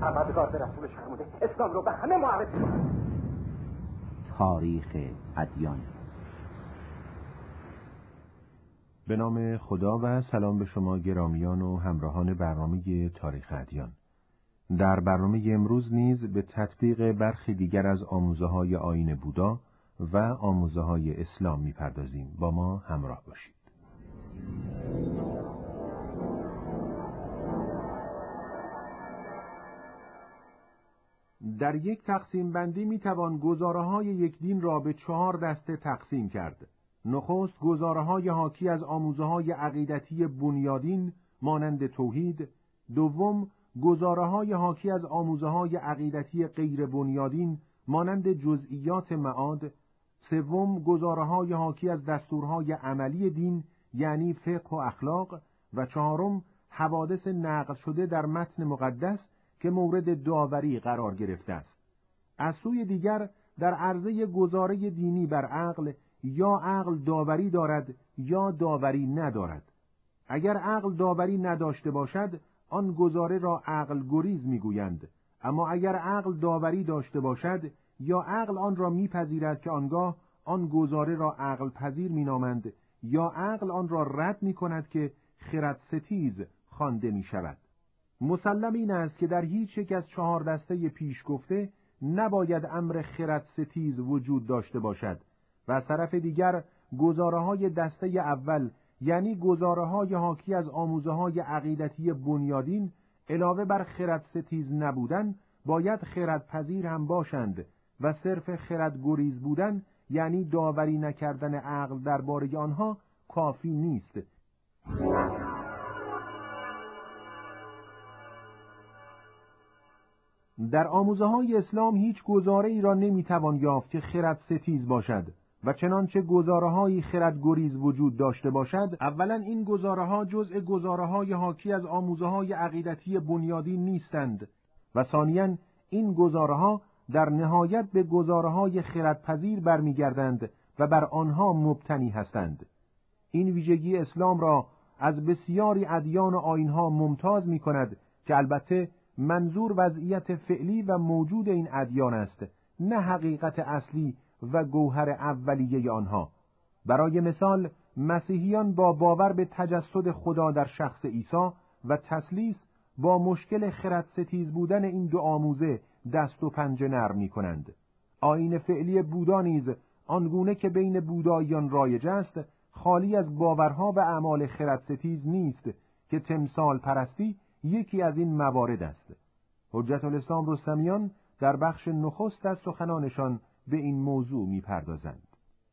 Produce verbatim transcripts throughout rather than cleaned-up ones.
پروردگار به رسولش فرموده اسلام رو به همه معرفی کنه. تاریخ ادیان. به نام خدا و سلام به شما گرامیان و همراهان برنامه تاریخ ادیان. در برنامه امروز نیز به تطبیق برخی دیگر از آموزه‌های آیین بودا و آموزه‌های اسلام می‌پردازیم. با ما همراه باشید. در یک تقسیم بندی می‌توان گزاره‌های یک دین را به چهار دسته تقسیم کرد. نخست گزاره‌های حاکی از آموزه‌های عقیدتی بنیادین مانند توحید، دوم گزاره‌های حاکی از آموزه‌های عقیدتی غیر بنیادین مانند جزئیات معاد، سوم گزاره‌های حاکی از دستورهای عملی دین یعنی فقه و اخلاق، و چهارم حوادث نقل شده در متن مقدس که مورد داوری قرار گرفته است. از سوی دیگر در عرضه گزاره دینی بر عقل یا عقل داوری دارد یا داوری ندارد. اگر عقل داوری نداشته باشد آن گزاره را عقل گریز میگویند، اما اگر عقل داوری داشته باشد یا عقل آن را میپذیرد که آنگاه آن گزاره را عقل پذیر مینامند یا عقل آن را رد میکند که خرد ستیز خوانده میشود. مسلم این است که در هیچ یک از چهار دسته پیش گفته نباید امر خرد ستیز وجود داشته باشد و از طرف دیگر گزاره‌های دسته اول یعنی گزاره‌های حاکی از آموزه‌های عقیدتی بنیادین علاوه بر خرد ستیز نبودن باید خرد پذیر هم باشند و صرف خرد گریز بودن یعنی داوری نکردن عقل درباره آنها کافی نیست. در آموزه‌های اسلام هیچ گزاره‌ای را نمی‌توان یافت که خرد ستیز باشد و چنانچه گزاره‌هایی خرد گریز وجود داشته باشد، اولا این گزاره‌ها جزء گزاره‌های حاکی از آموزه‌های عقیدتی بنیادین نیستند و ثانیاً این گزاره‌ها در نهایت به گزاره‌های خردپذیر برمیگردند و بر آنها مبتنی هستند. این ویژگی اسلام را از بسیاری ادیان و آیین‌ها ممتاز می‌کند که البته منظور وضعیت فعلی و موجود این ادیان است، نه حقیقت اصلی و گوهر اولیه آنها. برای مثال مسیحیان با باور به تجسد خدا در شخص عیسی و تثلیث با مشکل خرد ستیز بودن این دو آموزه دست و پنجه نرم می‌کنند. آیین فعلی بودا نیز آنگونه که بین بوداییان رایج است خالی از باورها و اعمال خرد ستیز نیست که تمثال پرستی یکی از این موارد است. حجت الاسلام رستمیان در بخش نخست از سخنانشان به این موضوع می‌پردازند.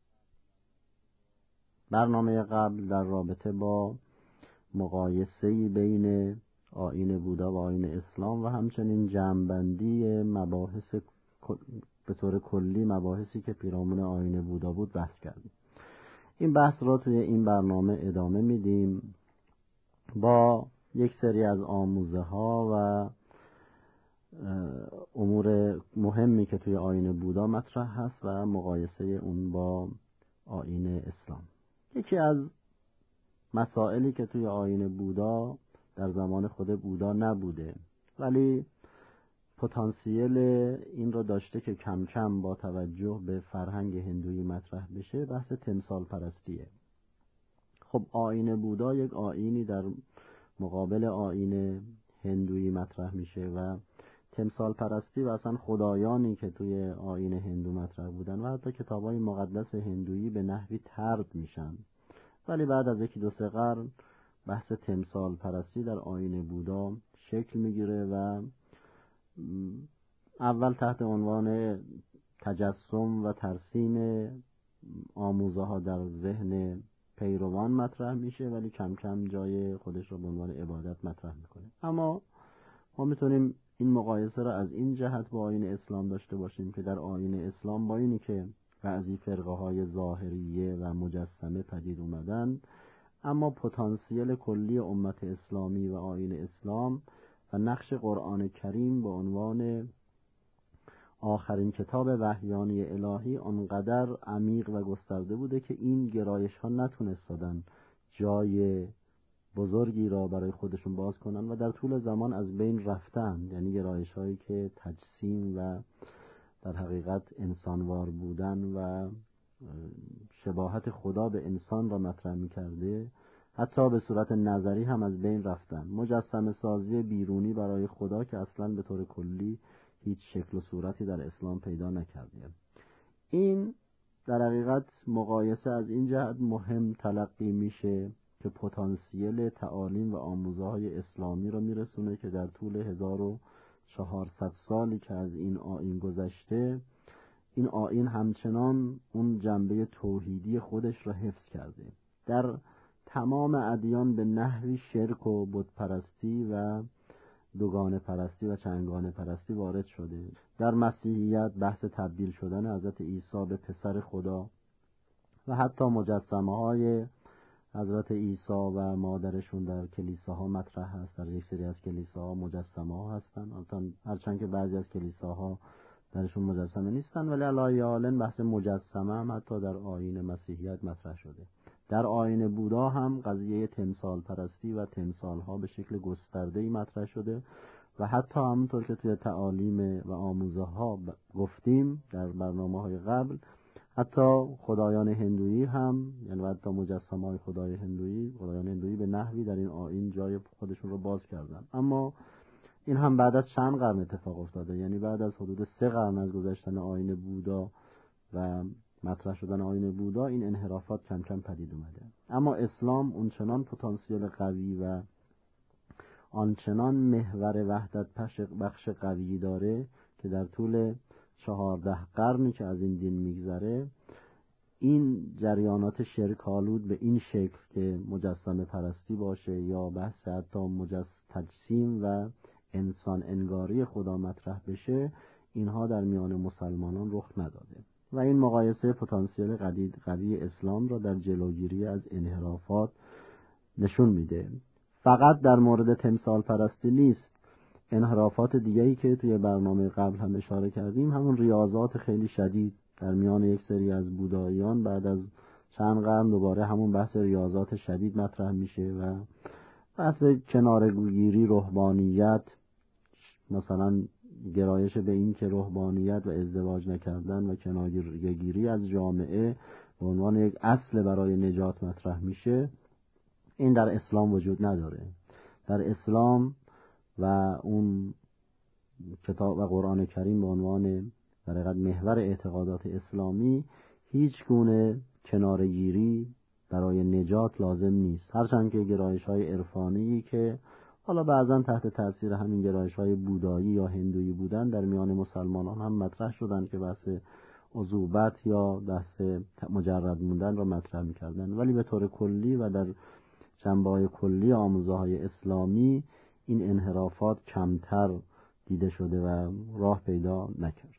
برنامه قبل در رابطه با مقایسه‌ای بین آیین بودا و آیین اسلام و همچنین جمع‌بندی مباحث به طور کلی مباحثی که پیرامون آیین بودا بود بحث کردیم. این بحث را توی این برنامه ادامه میدیم با یک سری از آموزه ها و امور مهمی که توی آیین بودا مطرح هست و مقایسه اون با آیین اسلام. یکی از مسائلی که توی آیین بودا در زمان خود بودا نبوده ولی پتانسیل این را داشته که کم کم با توجه به فرهنگ هندویی مطرح بشه، بحث تمثال پرستیه. خب آیین بودا یک آیینی در مقابل آیین هندویی مطرح میشه و تمثال پرستی و اصلا خدایانی که توی آیین هندو مطرح بودن و حتی کتاب‌های مقدس هندویی به نحوی طرد میشن، ولی بعد از یکی دو سه قرن بحث تمثال پرستی در آیین بودا شکل میگیره و اول تحت عنوان تجسم و ترسیم آموزه ها در ذهن پیروان مطرح میشه ولی کم کم جای خودش رو به عنوان عبادت مطرح میکنه. اما ما میتونیم این مقایسه را از این جهت با آیین اسلام داشته باشیم که در آیین اسلام با اینی که بعضی فرقه های ظاهریه و مجسمه پدید اومدن، اما پتانسیل کلی امت اسلامی و آیین اسلام و نقش قرآن کریم به عنوان آخرین کتاب وحیانی الهی آنقدر عمیق و گسترده بوده که این گرایش ها نتونستادن جای بزرگی را برای خودشون باز کنن و در طول زمان از بین رفتن. یعنی گرایش هایی که تجسیم و در حقیقت انسانوار بودن و شباهت خدا به انسان را مطرح می کرده، حتی به صورت نظری هم از بین رفتن. مجسمه سازی بیرونی برای خدا که اصلا به طور کلی هیچ شکل و صورتی در اسلام پیدا نکرده. این در حقیقت مقایسه از این جهت مهم تلقی میشه که پتانسیل تعالیم و آموزه‌های اسلامی را میرسونه که در طول هزار و چهارصد سالی که از این آیین گذشته، این آیین همچنان اون جنبه توحیدی خودش را حفظ کرده. در تمام ادیان به نحوی شرک و بت پرستی و دوگانه پرستی و چنگانه پرستی وارد شده. در مسیحیت بحث تبدیل شدن حضرت عیسی به پسر خدا و حتی مجسمه های حضرت عیسی و مادرشون در کلیساها مطرح هست. در یک سری از کلیساها مجسمه ها هستن، هرچند که بعضی از کلیساها درشون مجسمه نیستن، ولی علایالن بحث مجسمه هم حتی در آیین مسیحیت مطرح شده. در آیین بودا هم قضیه تمثال پرستی و تمثال ها به شکل گسترده‌ای مطرح شده و حتی همونطور که توی تعالیم و آموزه ها گفتیم در برنامه های قبل، حتی خدایان هندویی هم، یعنی حتی مجسمه های خدای هندویی، خدایان هندویی به نحوی در این آیین جای خودشون رو باز کردن. اما این هم بعد از چند قرن اتفاق افتاده، یعنی بعد از حدود سه قرن از گذشتن آیین بودا و مطرح شدن آیین بودا این انحرافات کم کم پدید اومده. اما اسلام اونچنان پتانسیل قوی و آنچنان محور وحدت بخش قوی داره که در طول چهارده قرنی که از این دین میگذره، این جریانات شرک‌آلود به این شکل که مجسمه پرستی باشه یا بحث حتی مجسم تجسیم و انسان انگاری خدا مطرح بشه، اینها در میان مسلمانان رخ نداده و این مقایسه پتانسیل قوی اسلام را در جلوگیری از انحرافات نشون میده. فقط در مورد تمثال پرستی نیست، انحرافات دیگه‌ای که توی برنامه قبل هم اشاره کردیم، همون ریاضات خیلی شدید در میان یک سری از بوداییان بعد از چند قرن دوباره همون بحث ریاضات شدید مطرح میشه و بحث کناره‌گیری، رهبانیت، مثلا گرایش به این که رهبانیت و ازدواج نکردن و کناره‌گیری از جامعه به عنوان یک اصل برای نجات مطرح میشه. این در اسلام وجود نداره. در اسلام و اون کتاب و قرآن کریم به عنوان در حقیقت محور اعتقادات اسلامی هیچ گونه کناره‌گیری برای نجات لازم نیست. هرچند که گرایش‌های عرفانی که حالا بعضا تحت تاثیر همین گرایش‌های بودایی یا هندویی بودن در میان مسلمانان هم مطرح شدن که بحث عذوبت یا بحث مجرد موندن را مطرح می‌کردن، ولی به طور کلی و در جنبه‌های کلی آموزه‌های اسلامی این انحرافات کمتر دیده شده و راه پیدا نکرد.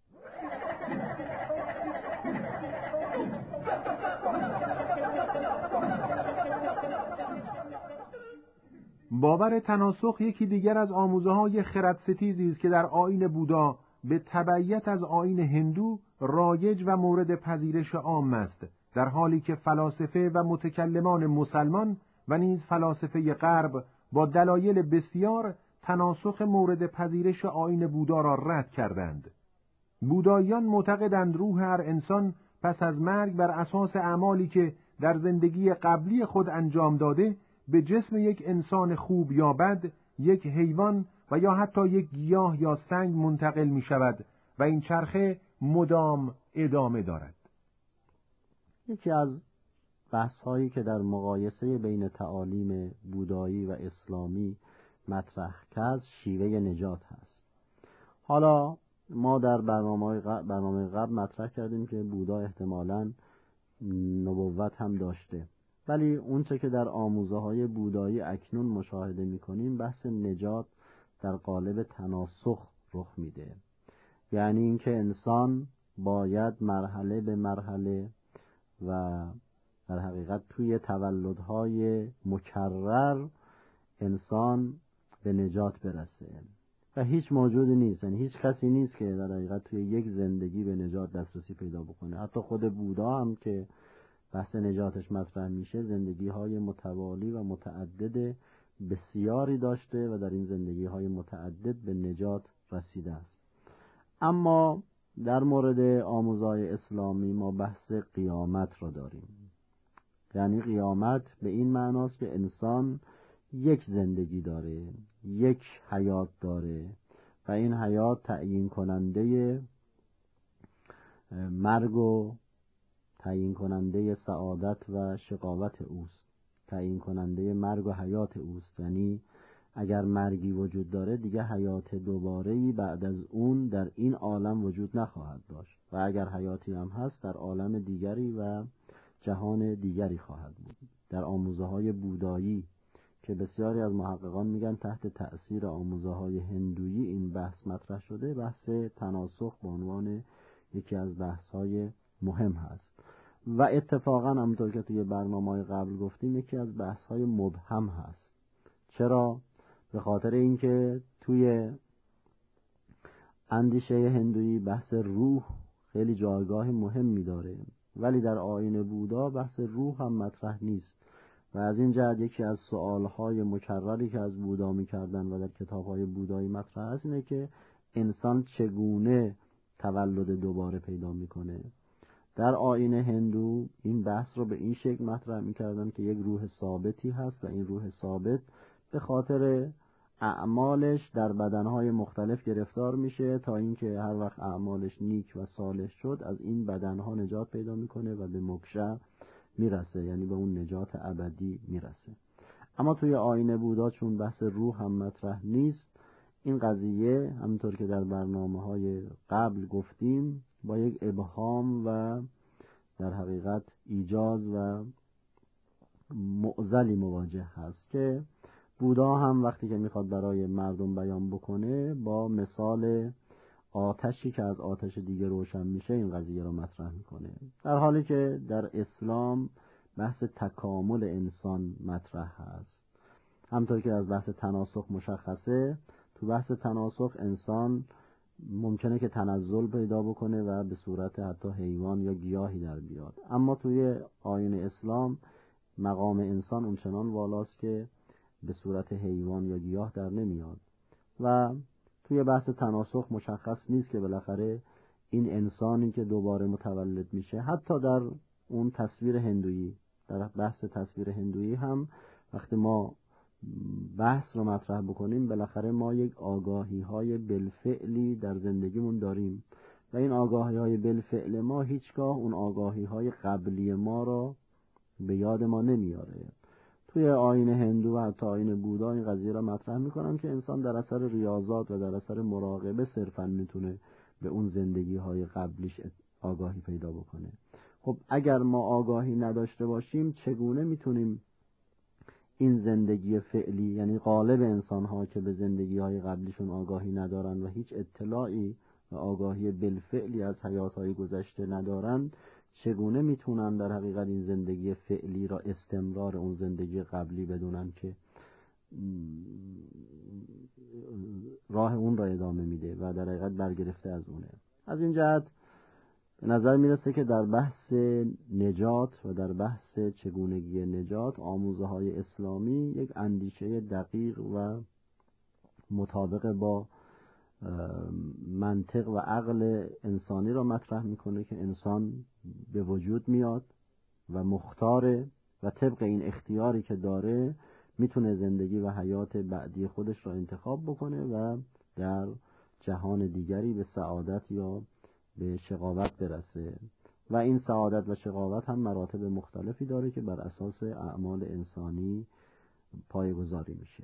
باور تناسخ یکی دیگر از آموزه‌های خردستیزی است که در آیین بودا به تبعیت از آیین هندو رایج و مورد پذیرش عام است، در حالی که فلاسفه و متکلمان مسلمان و نیز فلاسفه غرب با دلایل بسیار تناسخ مورد پذیرش آیین بودا را رد کردند. بوداییان معتقدند روح هر انسان پس از مرگ بر اساس اعمالی که در زندگی قبلی خود انجام داده به جسم یک انسان خوب یا بد، یک حیوان و یا حتی یک گیاه یا سنگ منتقل می شود و این چرخه مدام ادامه دارد. یکی از بحث هایی که در مقایسه بین تعالیم بودایی و اسلامی مطرح کرد شیوه نجات هست. حالا ما در برنامه قبل, برنامه قبل مطرح کردیم که بودا احتمالاً نبوت هم داشته، ولی اونچه که در آموزه های بودایی اکنون مشاهده می‌کنیم بحث نجات در قالب تناسخ رخ میده. یعنی اینکه انسان باید مرحله به مرحله و در حقیقت توی تولدهای مکرر انسان به نجات برسه و هیچ موجودی نیست، یعنی هیچ کسی نیست که در حقیقت توی یک زندگی به نجات دسترسی پیدا بکنه. حتی خود بودا هم که بحث نجاتش مطرح میشه زندگی های متوالی و متعدد بسیاری داشته و در این زندگی های متعدد به نجات رسیده است. اما در مورد آموزهای اسلامی ما بحث قیامت را داریم. یعنی قیامت به این معناست که انسان یک زندگی داره، یک حیات داره و این حیات تعیین کننده مرگ و تعیین کننده سعادت و شقاوت اوست، تعیین کننده مرگ و حیات اوست. یعنی اگر مرگی وجود داره دیگه حیات دوباره‌ای بعد از اون در این عالم وجود نخواهد داشت و اگر حیاتی هم هست در عالم دیگری و جهان دیگری خواهد بود. در آموزه‌های بودایی که بسیاری از محققان میگن تحت تأثیر آموزه‌های هندویی این بحث مطرح شده، بحث تناسخ به عنوان یکی از بحث‌های مهم هست و اتفاقا همونطور که توی برنامه‌های قبل گفتیم یکی از بحث‌های مبهم هست. چرا؟ به خاطر اینکه توی اندیشه هندویی بحث روح خیلی جایگاه مهمی داره ولی در آیین بودا بحث روح هم مطرح نیست و از این جهت یکی از سوالهای مکرری که از بودا می‌کردن و در کتاب‌های بودایی مطرح است اینه که انسان چگونه تولد دوباره پیدا می‌کنه. در آیین هندو این بحث رو به این شکل مطرح می‌کردن که یک روح ثابتی هست و این روح ثابت به خاطر اعمالش در بدنهای مختلف گرفتار میشه تا اینکه هر وقت اعمالش نیک و صالح شد از این بدنها نجات پیدا میکنه و به موکشا میرسه، یعنی به اون نجات ابدی میرسه. اما توی آیین بودا چون بحث روح هم مطرح نیست، این قضیه همونطور که در برنامه‌های قبل گفتیم با یک ابهام و در حقیقت ایجاز و معضلی مواجه هست که بودا هم وقتی که میخواد برای مردم بیان بکنه با مثال آتشی که از آتش دیگه روشن میشه این قضیه رو مطرح میکنه، در حالی که در اسلام بحث تکامل انسان مطرح هست. همطور که از بحث تناسخ مشخصه، تو بحث تناسخ انسان ممکنه که تنزل پیدا بکنه و به صورت حتی حیوان یا گیاهی در بیاد، اما توی آیین اسلام مقام انسان اونچنان والاست که به صورت حیوان یا گیاه در نمیاد و توی بحث تناسخ مشخص نیست که بالاخره این انسانی که دوباره متولد میشه، حتی در اون تصویر هندویی، در بحث تصویر هندویی هم وقتی ما بحث رو مطرح بکنیم بالاخره ما یک آگاهی های بالفعلی در زندگیمون داریم و این آگاهی های بالفعل ما هیچگاه اون آگاهی های قبلی ما رو به یاد ما نمیاره. توی آیین هندو و حتی آیین بودا این قضیه را مطرح میکنن که انسان در اثر ریاضات و در اثر مراقبه صرفاً میتونه به اون زندگی های قبلیش آگاهی پیدا بکنه. خب اگر ما آگاهی نداشته باشیم چگونه میتونیم این زندگی فعلی، یعنی غالب انسان ها که به زندگی های قبلیشون آگاهی ندارن و هیچ اطلاعی و آگاهی بالفعلی از حیات های گذشته ندارن، چگونه میتونن در حقیقت این زندگی فعلی را استمرار اون زندگی قبلی بدونن که راه اون را ادامه میده و در حقیقت برگرفته از اونه. از این جهت به نظر میرسه که در بحث نجات و در بحث چگونگی نجات آموزه های اسلامی یک اندیشه دقیق و مطابق با منطق و عقل انسانی را مطرح میکنه که انسان به وجود میاد و مختاره و طبق این اختیاری که داره میتونه زندگی و حیات بعدی خودش را انتخاب بکنه و در جهان دیگری به سعادت یا به شقاوت برسه و این سعادت و شقاوت هم مراتب مختلفی داره که بر اساس اعمال انسانی پایه‌گذاری میشه.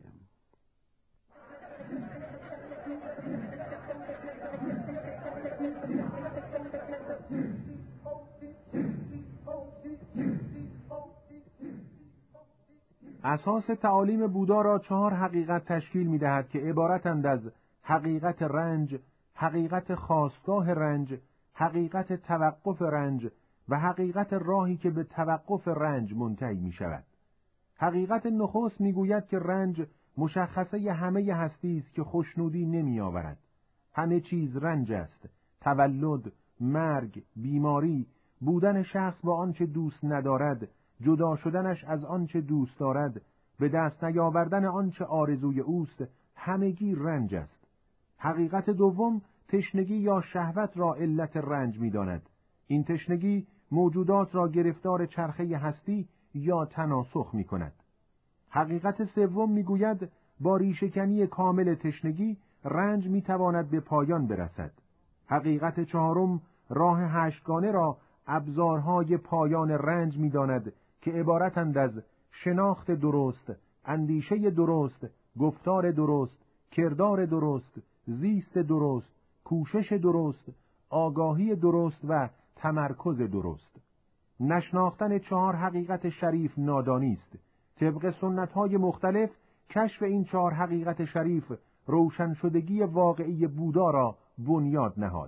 اساس تعالیم بودا را چهار حقیقت تشکیل می‌دهد که عبارتند از حقیقت رنج، حقیقت خاستگاه رنج، حقیقت توقف رنج و حقیقت راهی که به توقف رنج منتهی می‌شود. حقیقت نخست می‌گوید که رنج مشخصه همه هستی است که خوشنودی نمی‌آورد. همه چیز رنج است: تولد، مرگ، بیماری، بودن شخص با آنچه دوست ندارد، جدا شدنش از آنچه دوست دارد، به دست نیاوردن آنچه آرزوی اوست، همگی رنج است. حقیقت دوم تشنگی یا شهوت را علت رنج می‌داند. این تشنگی موجودات را گرفتار چرخه هستی یا تناسخ می‌کند. حقیقت سوم می‌گوید با ریشه‌کنی کامل تشنگی رنج می‌تواند به پایان برسد. حقیقت چهارم راه هشتگانه را ابزارهای پایان رنج می‌داند که عبارتند از شناخت درست، اندیشه درست، گفتار درست، کردار درست، زیست درست، کوشش درست، آگاهی درست و تمرکز درست. نشناختن چهار حقیقت شریف نادانی است. طبق سنت‌های مختلف کشف این چهار حقیقت شریف روشن شدگی واقعی بودا را بنیاد نهاد.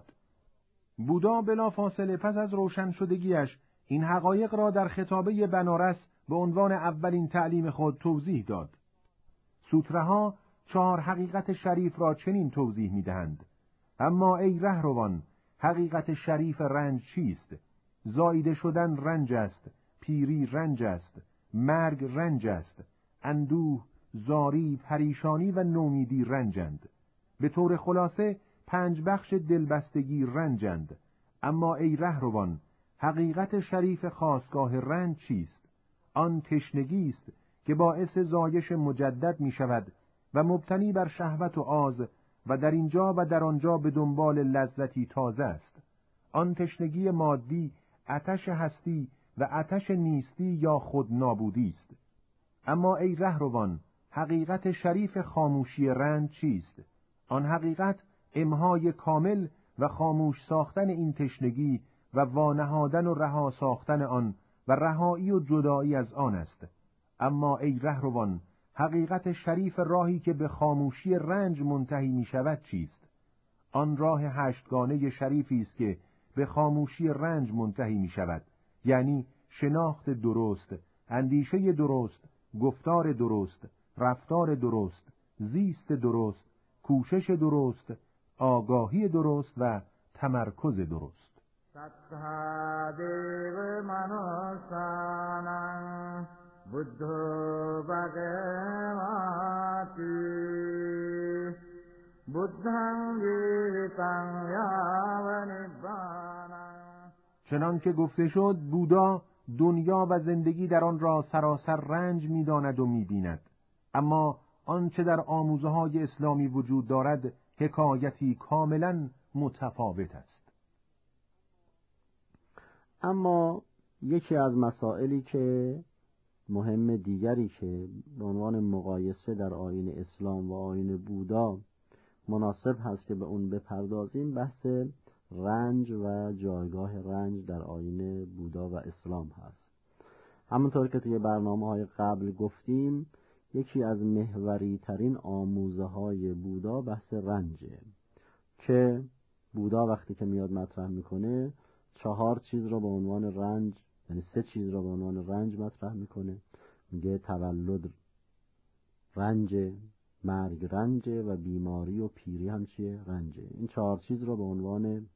بودا بلافاصله پس از روشن شدگیش این حقایق را در خطابه بنارس به عنوان اولین تعلیم خود توضیح داد. سوتره‌ها چهار حقیقت شریف را چنین توضیح می‌دهند: اما ای رهروان، حقیقت شریف رنج چیست؟ زایده شدن رنج است، پیری رنج است، مرگ رنج است، اندوه، زاری، پریشانی و نومیدی رنجند. به طور خلاصه پنج بخش دلبستگی رنجند. اما ای رهروان، حقیقت شریف خاستگاه رنج چیست؟ آن تشنگی است که باعث زایش مجدد می شود و مبتنی بر شهوت و آز و در اینجا و در آنجا به دنبال لذتی تازه است. آن تشنگی مادی، آتش هستی و آتش نیستی یا خود نابودی است. اما ای رهروان، حقیقت شریف خاموشی رنج چیست؟ آن حقیقت امهای کامل و خاموش ساختن این تشنگی و وانهادن و رها ساختن آن و رهایی و جدایی از آن است. اما ای رهروان، حقیقت شریف راهی که به خاموشی رنج منتهی می شود چیست؟ آن راه هشتگانه شریفی است که به خاموشی رنج منتهی می شود، یعنی شناخت درست، اندیشه درست، گفتار درست، رفتار درست، زیست درست، کوشش درست، آگاهی درست و تمرکز درست. ستا دیو منوسانං बुद्धो भगवाति बुद्धं जीवितं याव निब्बानं. چنان که گفته شد بودا دنیا و زندگی در آن را سراسر رنج می‌داند و می‌بیند، اما آنچه در آموزه‌های اسلامی وجود دارد حکایتی کاملا متفاوت است. اما یکی از مسائلی که مهم دیگری که به عنوان مقایسه در آیین اسلام و آیین بودا مناسب هست که به اون بپردازیم، بحث رنج و جایگاه رنج در آیین بودا و اسلام هست. همونطور که توی برنامه‌های قبل گفتیم، یکی از محوری ترین آموزه های بودا بحث رنجه که بودا وقتی که میاد مطرح میکنه چهار چیز را به عنوان رنج، یعنی سه چیز را به عنوان رنج مطرح میکنه. میگه تولد رنج، مرگ رنج و بیماری و پیری هم چیه؟ رنجه. این چهار چیز را به عنوان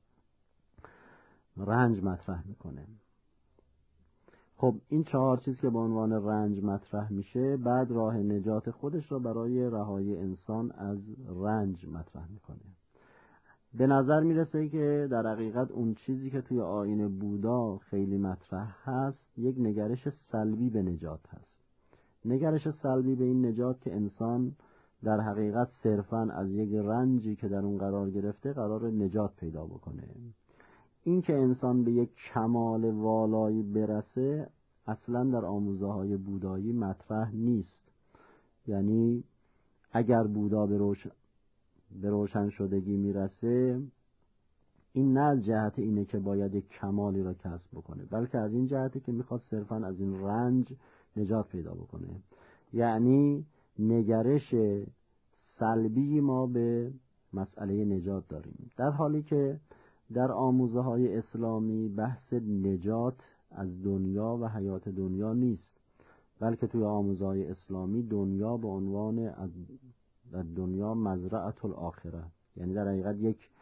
رنج مطرح میکنه. خب این چهار چیز که به عنوان رنج مطرح میشه، بعد راه نجات خودش را برای رهایی انسان از رنج مطرح میکنه. به نظر میرسه که در حقیقت اون چیزی که توی آیین بودا خیلی مطرح هست یک نگرش سلبی به نجات هست. نگرش سلبی به این نجات که انسان در حقیقت صرفاً از یک رنجی که در اون قرار گرفته قرار نجات پیدا بکنه. این که انسان به یک کمال والایی برسه اصلاً در آموزه های بودایی مطرح نیست. یعنی اگر بودا به روشن به روشن شدگی میرسه، این نه از جهت اینه که باید یک کمالی را کسب بکنه، بلکه از این جهته که میخواد صرفاً از این رنج نجات پیدا بکنه. یعنی نگرش سلبی ما به مسئله نجات داریم، در حالی که در آموزه های اسلامی بحث نجات از دنیا و حیات دنیا نیست، بلکه توی آموزه های اسلامی دنیا به عنوان در دنیا مزرعه الاخره، یعنی در حقیقت یک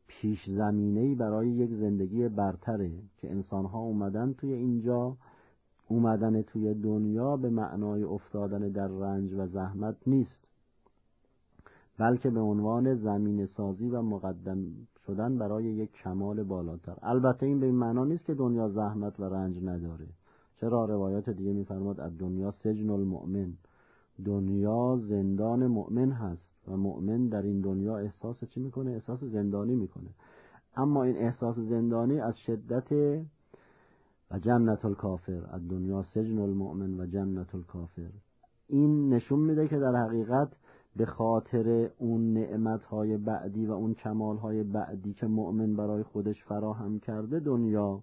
پیش زمینه‌ای برای یک زندگی برتره که انسان‌ها اومدن توی اینجا. اومدن توی دنیا به معنای افتادن در رنج و زحمت نیست، بلکه به عنوان زمین سازی و مقدم شدن برای یک کمال بالاتر. البته این به این معنا نیست که دنیا زحمت و رنج نداره. چرا؟ روایات دیگه می‌فرماد الدنیا سجن المؤمن، دنیا زندان مؤمن هست و مؤمن در این دنیا احساس چی میکنه؟ احساس زندانی میکنه. اما این احساس زندانی از شدت و جنت الکافر، الدنیا سجن المؤمن و جنت الکافر، این نشون میده که در حقیقت به خاطر اون نعمتهای بعدی و اون کمالهای بعدی که مؤمن برای خودش فراهم کرده دنیا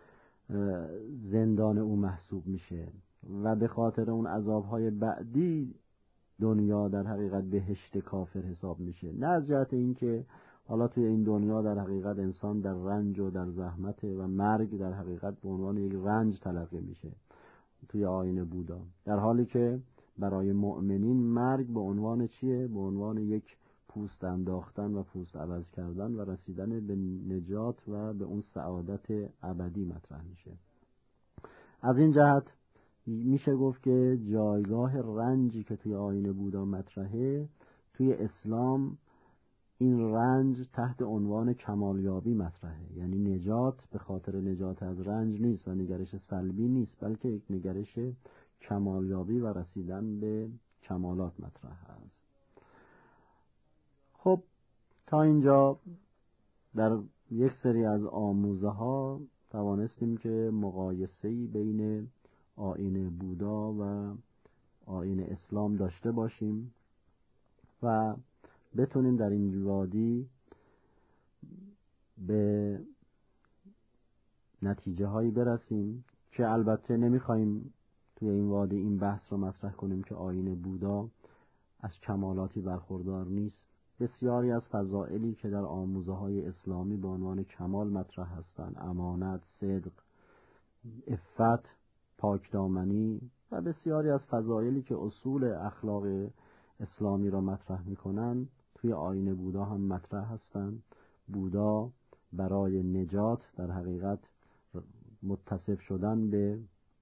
زندان او محسوب میشه و به خاطر اون عذابهای بعدی دنیا در حقیقت بهشت کافر حساب میشه. نه از جهت این که حالا توی این دنیا در حقیقت انسان در رنج و در زحمت و مرگ در حقیقت به عنوان یک رنج تلقی میشه توی آیین بودا، در حالی که برای مؤمنین مرگ به عنوان چیه؟ به عنوان یک پوست انداختن و پوست عوض کردن و رسیدن به نجات و به اون سعادت ابدی مطرح میشه. از این جهت میشه گفت که جایگاه رنجی که توی آیین بودا مطرحه، توی اسلام این رنج تحت عنوان کمالیابی مطرحه. یعنی نجات به خاطر نجات از رنج نیست و نگرش سلبی نیست، بلکه یک نگرش کمالیابی و رسیدن به کمالات مطرح است. خب تا اینجا در یک سری از آموزه ها توانستیم که مقایسه‌ای بین آیین بودا و آیین اسلام داشته باشیم و بتونیم در این وادی به نتیجه هایی برسیم که البته نمیخوایم توی این وادی این بحث رو مطرح کنیم که آیین بودا از کمالاتی برخوردار نیست. بسیاری از فضائلی که در آموزه های اسلامی به عنوان کمال مطرح هستند، امانت، صدق، عفت، پاکدامنی و بسیاری از فضائلی که اصول اخلاق اسلامی را مطرح میکنن توی آیین بودا هم مطرح هستند. بودا برای نجات در حقیقت متصف شدن به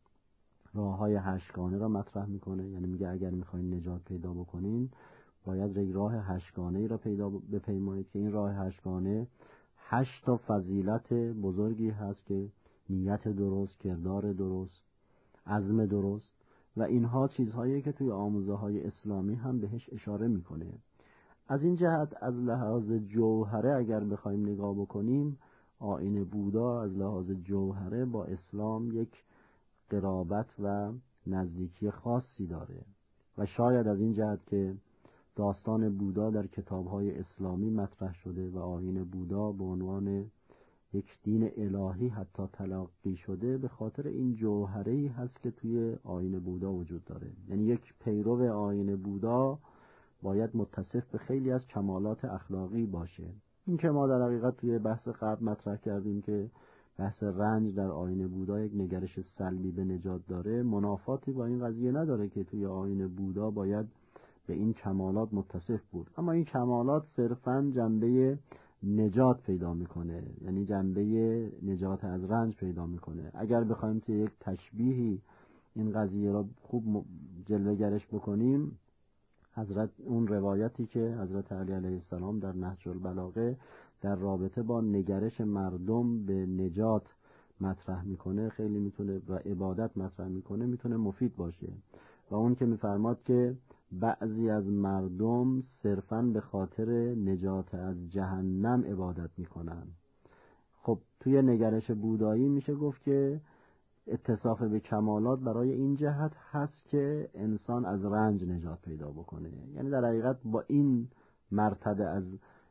راه‌های هشتگانه را مطرح میکنه. یعنی میگه اگر میخواین نجات پیدا بکنین باید یک راه هشتگانه‌ای را پیدا بپیمایید که این راه هشتگانه هشت تا فضیلت بزرگی هست که نیت درست، کردار درست، عزم درست و اینها چیزهایی که توی آموزه های اسلامی هم بهش اشاره میکنه. از این جهت از لحاظ جوهره اگر بخوایم نگاه بکنیم، آیین بودا از لحاظ جوهره با اسلام یک قرابت و نزدیکی خاصی داره و شاید از این جهت که داستان بودا در کتاب‌های اسلامی مطرح شده و آیین بودا به عنوان یک دین الهی حتی تلقی شده، به خاطر این جوهره‌ای هست که توی آیین بودا وجود داره. یعنی یک پیرو آیین بودا باید متصف به خیلی از کمالات اخلاقی باشه. این که ما در حقیقت توی بحث قبل مطرح کردیم که بحث رنج در آیین بودا یک نگرش سلبی به نجات داره، منافاتی با این قضیه نداره که توی آیین بودا باید به این کمالات متصف بود. اما این کمالات صرفاً جنبه نجات پیدا میکنه، یعنی جنبه نجات از رنج پیدا میکنه. اگر بخوایم توی یک تشبیهی این قضیه را خوب جلوه‌گرش بکنیم، حضرت اون روایتی که حضرت علی علیه السلام در نهج البلاغه در رابطه با نگرش مردم به نجات مطرح میکنه خیلی میتونه و عبادت مطرح میکنه میتونه مفید باشه. و اون که میفرماد که بعضی از مردم صرفاً به خاطر نجات از جهنم عبادت میکنن. خب توی نگرش بودایی میشه گفت که اتصاف به کمالات برای این جهت هست که انسان از رنج نجات پیدا بکنه. یعنی در حقیقت با این مرتبه از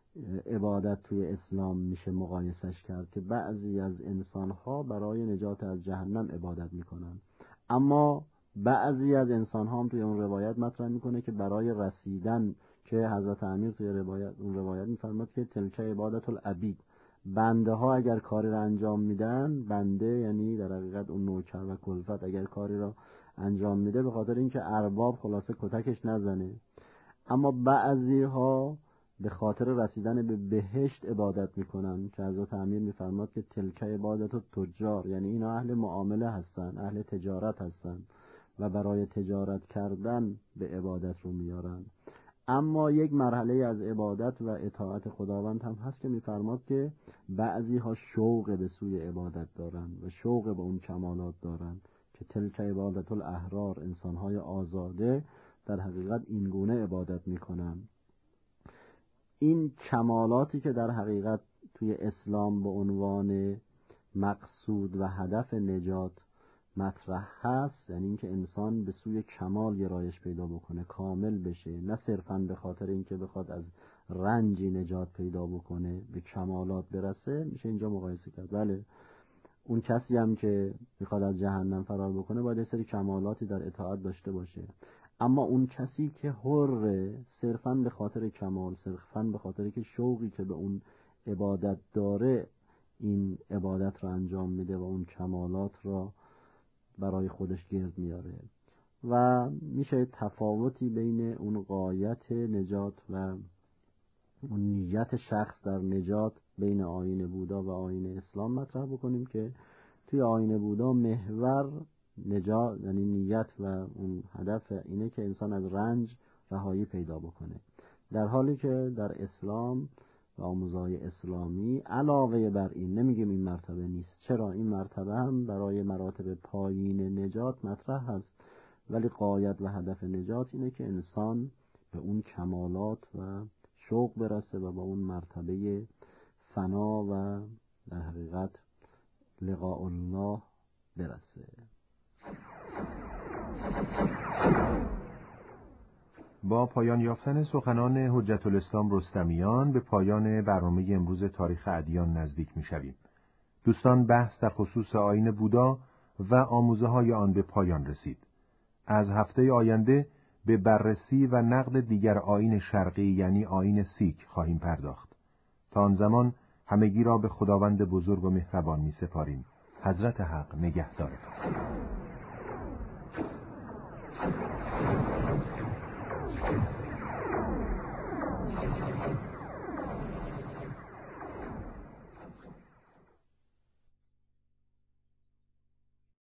عبادت توی اسلام میشه مقایسش کرد که بعضی از انسانها برای نجات از جهنم عبادت میکنن، اما بعضی از انسانها هم توی اون روایت مطرح میکنه که برای رسیدن، که حضرت امیر توی روایت اون روایت میفرماد که تلک عبادت العبید، بنده ها اگر کاری را انجام میدن، بنده یعنی در حقیقت اون نوکر و کلفت اگر کاری را انجام میده به خاطر اینکه ارباب خلاصه کتکش نزنه، اما بعضی ها به خاطر رسیدن به بهشت عبادت میکنن که حضرت امیر میفرماد که تلک عبادت و تجار، یعنی اینا اهل معامله هستن، اهل تجارت هستن و برای تجارت کردن به عبادت رو میارن. اما یک مرحله از عبادت و اطاعت خداوند هم هست که میفرماد که بعضی ها شوق به سوی عبادت دارن و شوق به اون کمالات دارن که تلک عبادت الاحرار، انسانهای آزاده در حقیقت این گونه عبادت میکنن. این کمالاتی که در حقیقت توی اسلام به عنوان مقصود و هدف نجات مطرح هست، یعنی اینکه انسان به سوی کمال گرایش پیدا بکنه، کامل بشه، نه صرفاً به خاطر اینکه بخواد از رنجی نجات پیدا بکنه به کمالات برسه، میشه اینجا مقایسه کرد. بله اون کسی هم که میخواد از جهنم فرار بکنه باید یه سری کمالاتی در اطاعت داشته باشه، اما اون کسی که حر صرفاً به خاطر کمال، صرفاً به خاطر که شوقی که به اون عبادت داره این عبادت رو انجام میده و اون کمالات را برای خودش گرد میاره و میشه تفاوتی بین اون غایت نجات و اون نیت شخص در نجات بین آیین بودا و آیین اسلام مطرح بکنیم که توی آیین بودا محور نجات یعنی نیت و اون هدف اینه که انسان از رنج رهایی پیدا بکنه، در حالی که در اسلام و آموزهای اسلامی علاوه بر این نمیگیم این مرتبه نیست، چرا این مرتبه هم برای مراتب پایین نجات مطرح هست، ولی غایت و هدف نجات اینه که انسان به اون کمالات و شوق برسه و به اون مرتبه فنا و در حقیقت لقاء الله برسه. با پایان یافتن سخنان حجت الاسلام رستمیان به پایان برنامه امروز تاریخ ادیان نزدیک می‌شویم. دوستان، بحث در خصوص آیین بودا و آموزه‌های آن به پایان رسید. از هفته آینده به بررسی و نقد دیگر آیین شرقی یعنی آیین سیک خواهیم پرداخت. تا آن زمان همگی را به خداوند بزرگ و مهربان می‌سپاریم. حضرت حق نگهدارتان.